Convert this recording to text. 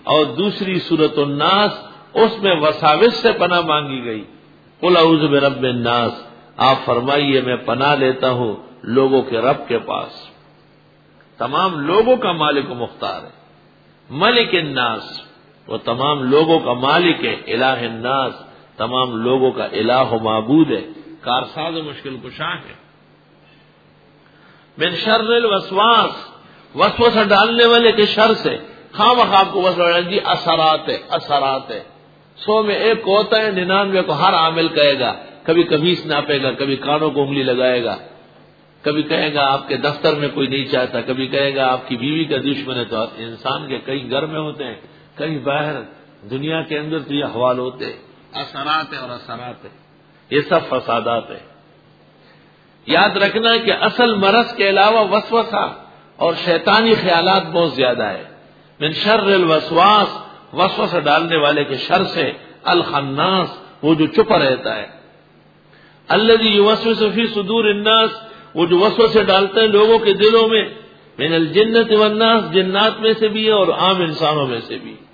اور دوسری سورۃ الناس اس میں وساوس سے پناہ مانگی گئی. قل اعوذ برب الناس، آپ فرمائیے میں پناہ لیتا ہوں لوگوں کے رب کے پاس. تمام لوگوں کا مالک و مختار ہے. ملک الناس، وہ تمام لوگوں کا مالک ہے. الہ الناس، تمام لوگوں کا الہ و معبود ہے، کارساز و مشکل کشا ہے. من شر الوسواس، وسوسہ ڈالنے والے کے شر سے. خواہ مخواہ کو وسوسہ جی اثرات ہے. 100 میں ایک کو ہوتا ہے، 99 کو ہر عامل کہے گا. کبھی قمیص ناپے گا، کبھی کانوں کو انگلی لگائے گا، کبھی کہے گا آپ کے دفتر میں کوئی نہیں چاہتا، کبھی کہے گا آپ کی بیوی کا دشمن ہے. تو انسان کے کئی گھر میں ہوتے ہیں، کئی باہر دنیا کے اندر تو یہ احوال ہوتے ہیں. اثرات ہے. یہ سب فسادات ہیں. یاد رکھنا کہ اصل مرض کے علاوہ وسوسہ اور شیطانی خیالات بہت زیادہ ہے. من شر الوسواس، وسوسہ ڈالنے والے کے شر سے. الخناس، وہ جو چھپا رہتا ہے. الذی یوسوس فی صدور الناس، وہ جو وسوسے ڈالتے ہیں لوگوں کے دلوں میں. من الجنۃ والناس، جنات میں سے بھی ہے اور عام انسانوں میں سے بھی.